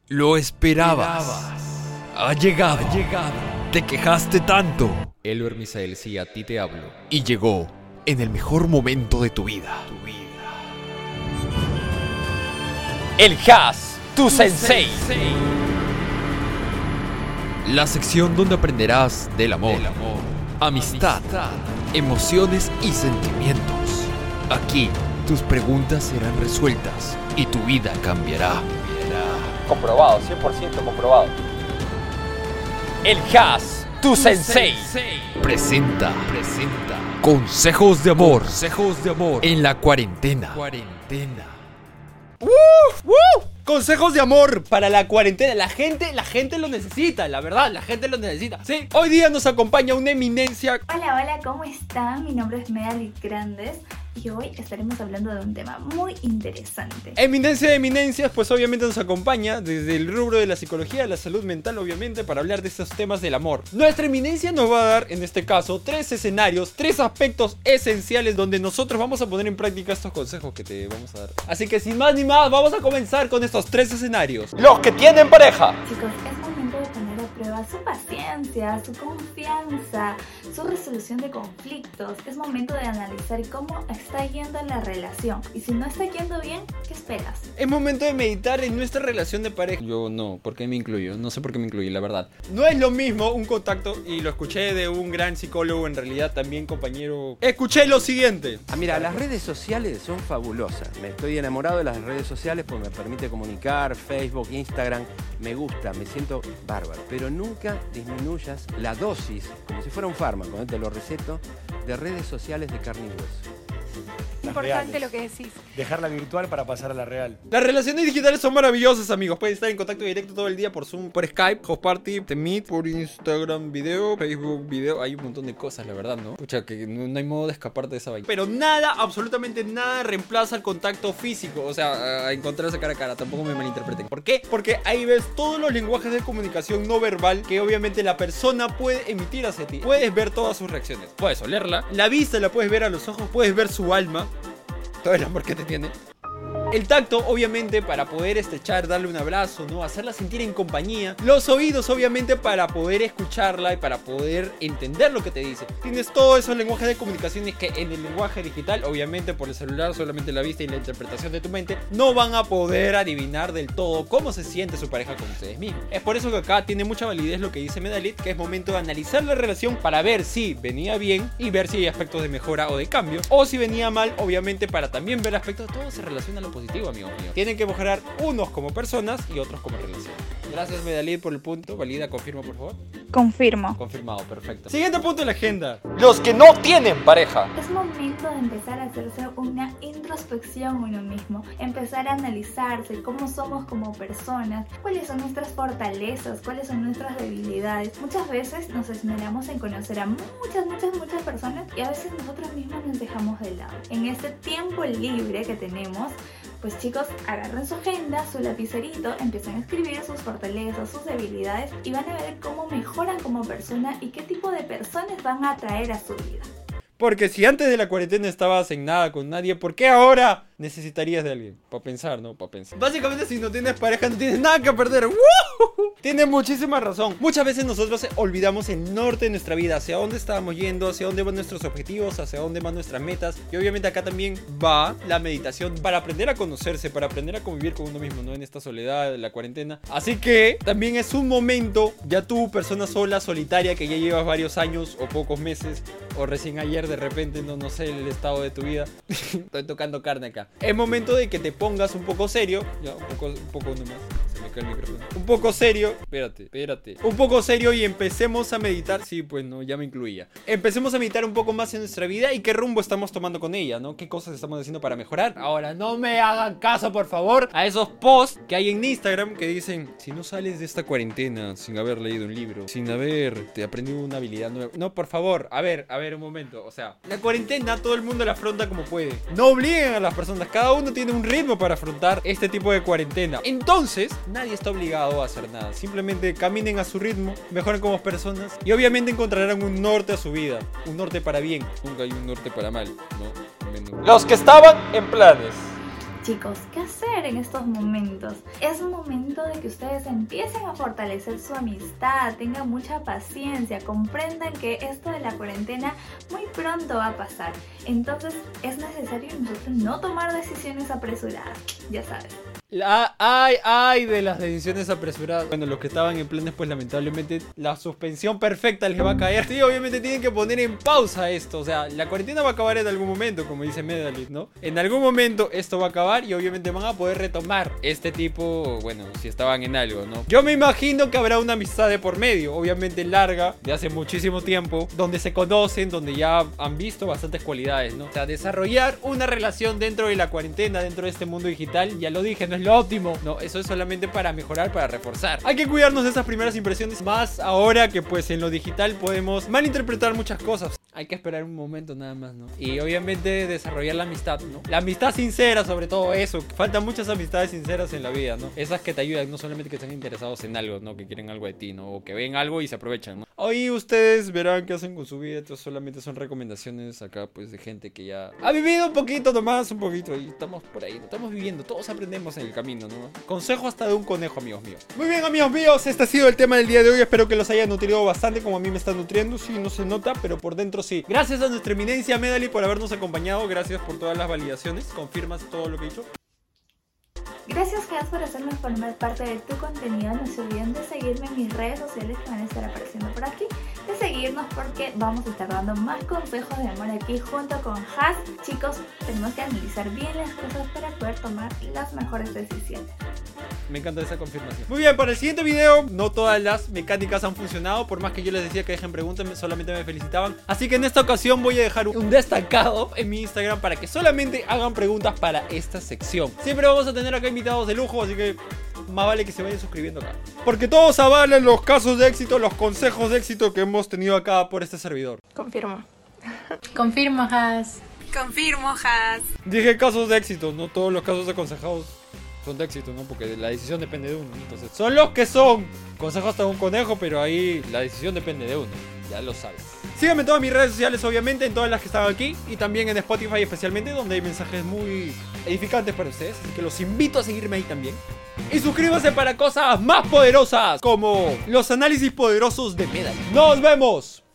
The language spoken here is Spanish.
Lo esperabas. Ha llegado. Te quejaste tanto. Elber Misael, sí, a ti te hablo. Y llegó en el mejor momento de tu vida. El Has, tu sensei. La sección donde aprenderás del amor, amistad, emociones y sentimientos. Aquí tus preguntas serán resueltas y tu vida cambiará. Comprobado, 100% comprobado. El Has, tu sensei. Presenta consejos de amor en la cuarentena. Consejos de amor para la cuarentena. La gente lo necesita, la verdad, la gente lo necesita. Sí, hoy día nos acompaña una eminencia. Hola, ¿cómo están? Mi nombre es Medalit Grandes y hoy estaremos hablando de un tema muy interesante. Eminencia de eminencias, pues obviamente nos acompaña desde el rubro de la psicología, la salud mental, obviamente, para hablar de estos temas del amor. Nuestra eminencia nos va a dar, en este caso, 3 escenarios, 3 aspectos esenciales donde nosotros vamos a poner en práctica estos consejos que te vamos a dar. Así que sin más ni más, vamos a comenzar con estos 3 escenarios. Los que tienen pareja. Chicos, es momento de poner a prueba su paciencia, su confianza, su resolución de conflictos. Es momento de analizar cómo está yendo la relación. Y si no está yendo bien, ¿qué esperas? Es momento de meditar en nuestra relación de pareja. Yo no, ¿por qué me incluyo? No sé por qué me incluí, la verdad. No es lo mismo un contacto, y lo escuché de un gran psicólogo, en realidad también compañero. Escuché lo siguiente. Mira, las redes sociales son fabulosas. Me estoy enamorado de las redes sociales porque me permite comunicar, Facebook, Instagram. Me gusta, me siento bárbaro. Pero nunca disminuyas la dosis, como si fuera un fármaco, te lo receto, de redes sociales de carne y hueso. Importante lo que decís. Dejar la virtual para pasar a la real. Las relaciones digitales son maravillosas, amigos. Pueden estar en contacto directo todo el día por Zoom, por Skype, House Party, The Meet, por Instagram video, Facebook video. Hay un montón de cosas, la verdad, ¿no? Pucha, que no hay modo de escaparte de esa vaina. Pero nada, absolutamente nada reemplaza el contacto físico. O sea, a encontrarse cara a cara. Tampoco me malinterpreten. ¿Por qué? Porque ahí ves todos los lenguajes de comunicación no verbal que obviamente la persona puede emitir hacia ti. Puedes ver todas sus reacciones. Puedes olerla. La vista la puedes ver a los ojos. Puedes ver su alma. Todo el amor que te tiene. El tacto, obviamente, para poder estrechar, darle un abrazo, ¿no? Hacerla sentir en compañía. Los oídos, obviamente, para poder escucharla y para poder entender lo que te dice. Tienes todos esos lenguajes de comunicaciones que en el lenguaje digital, obviamente por el celular, solamente la vista y la interpretación de tu mente, no van a poder adivinar del todo cómo se siente su pareja con ustedes mismos. Es por eso que acá tiene mucha validez lo que dice Medalit, que es momento de analizar la relación para ver si venía bien y ver si hay aspectos de mejora o de cambio. O si venía mal, obviamente, para también ver aspectos. Todo se relaciona a lo positivo, amigos míos. Tienen que mejorar unos como personas y otros como relación. Gracias, Medalit, por el punto. Valida, confirma, por favor. Confirmo. Confirmado, perfecto. Siguiente punto de la agenda. Los que no tienen pareja. Es momento de empezar a hacerse una introspección uno mismo, empezar a analizarse cómo somos como personas, cuáles son nuestras fortalezas, cuáles son nuestras debilidades. Muchas veces nos esmeramos en conocer a muchas personas y a veces nosotros mismos nos dejamos de lado. En este tiempo libre que tenemos, pues chicos, agarren su agenda, su lapicerito, empiezan a escribir sus fortalezas, sus debilidades y van a ver cómo mejoran como persona y qué tipo de personas van a atraer a su vida. Porque si antes de la cuarentena estabas en nada con nadie, ¿por qué ahora necesitarías de alguien? Para pensar, ¿no? Para pensar. Básicamente, si no tienes pareja, no tienes nada que perder. ¡Woo! Tienes muchísima razón. Muchas veces nosotros olvidamos el norte de nuestra vida, hacia dónde estábamos yendo, hacia dónde van nuestros objetivos, hacia dónde van nuestras metas. Y obviamente acá también va la meditación para aprender a conocerse, para aprender a convivir con uno mismo, ¿no? En esta soledad, en la cuarentena. Así que también es un momento, ya tú, persona sola, solitaria, que ya llevas varios años o pocos meses, o recién ayer de repente, no sé el estado de tu vida. Estoy tocando carne acá. Es momento de que te pongas un poco serio. Ya, un poco nomás. Se me cae el micrófono. Un poco serio. Espérate. Un poco serio y empecemos a meditar. Sí, pues no, ya me incluía. Empecemos a meditar un poco más en nuestra vida y qué rumbo estamos tomando con ella, ¿no? ¿Qué cosas estamos haciendo para mejorar? Ahora, no me hagan caso, por favor, a esos posts que hay en Instagram que dicen: si no sales de esta cuarentena sin haber leído un libro, sin haberte aprendido una habilidad nueva. No, por favor, a ver, un momento. O sea, la cuarentena todo el mundo la afronta como puede. No obliguen a las personas. Cada uno tiene un ritmo para afrontar este tipo de cuarentena. Entonces, nadie está obligado a hacer nada. Simplemente caminen a su ritmo, mejoren como personas y obviamente encontrarán un norte a su vida. Un norte para bien. Nunca hay un norte para mal, ¿no? Los que estaban en planes. chicos, ¿qué hacer en estos momentos? Es un momento de que ustedes empiecen a fortalecer su amistad, tengan mucha paciencia, comprendan que esto de la cuarentena muy pronto va a pasar. Entonces es necesario nosotros no tomar decisiones apresuradas, ya sabes. Ay de las decisiones apresuradas. Bueno, los que estaban en planes, pues lamentablemente la suspensión perfecta les va a caer. Sí, obviamente tienen que poner en pausa esto. O sea, la cuarentena va a acabar en algún momento, como dice Medalist, ¿no? En algún momento esto va a acabar y obviamente van a poder retomar este tipo, bueno, si estaban en algo, ¿no? Yo me imagino que habrá una amistad de por medio, obviamente larga, de hace muchísimo tiempo, donde se conocen, donde ya han visto bastantes cualidades, ¿no? O sea, desarrollar una relación dentro de la cuarentena, dentro de este mundo digital, ya lo dije, no es lo óptimo, no, eso es solamente para mejorar, para reforzar. Hay que cuidarnos de esas primeras impresiones, más ahora que pues en lo digital podemos malinterpretar muchas cosas. Hay que esperar un momento nada más, ¿no? Y obviamente desarrollar la amistad, ¿no? La amistad sincera, sobre todo eso. Faltan muchas amistades sinceras en la vida, ¿no? Esas que te ayudan, no solamente que estén interesados en algo, ¿no? Que quieren algo de ti, ¿no? O que ven algo y se aprovechan, ¿no? Hoy ustedes verán qué hacen con su vida. Esto solamente son recomendaciones acá, pues, de gente que ya ha vivido un poquito nomás, un poquito. Y estamos por ahí, ¿no? Estamos viviendo, todos aprendemos en el camino, ¿no? Consejo hasta de un conejo, amigos míos. Muy bien, amigos míos, este ha sido el tema del día de hoy. Espero que los haya nutrido bastante como a mí me está nutriendo. Sí, no se nota, pero por dentro sí. Gracias a nuestra eminencia Medali por habernos acompañado. Gracias por todas las validaciones. ¿Confirmas todo lo que he dicho? Gracias, Jas, por hacerme formar parte de tu contenido. No se olviden de seguirme en mis redes sociales que van a estar apareciendo por aquí. De seguirnos porque vamos a estar dando más consejos de amor aquí junto con Jas. Chicos, tenemos que analizar bien las cosas para poder tomar las mejores decisiones. Me encanta esa confirmación. Muy bien, para el siguiente video, no todas las mecánicas han funcionado. Por más que yo les decía que dejen preguntas, solamente me felicitaban. Así que en esta ocasión voy a dejar un destacado en mi Instagram para que solamente hagan preguntas para esta sección. Siempre vamos a tener acá invitados de lujo, así que más vale que se vayan suscribiendo acá. Porque todos avalen los casos de éxito, los consejos de éxito que hemos tenido acá por este servidor. Confirmo. Confirmo, Jas. Confirmo, Jas. Dije casos de éxito, no todos los casos aconsejados son de éxito, ¿no? Porque la decisión depende de uno. Entonces, son los que son. Consejo hasta un conejo, pero ahí la decisión depende de uno. Ya lo sabes. Síganme en todas mis redes sociales, obviamente, en todas las que están aquí. Y también en Spotify especialmente, donde hay mensajes muy edificantes para ustedes. Así que los invito a seguirme ahí también. Y suscríbanse para cosas más poderosas, como los análisis poderosos de Medal. ¡Nos vemos!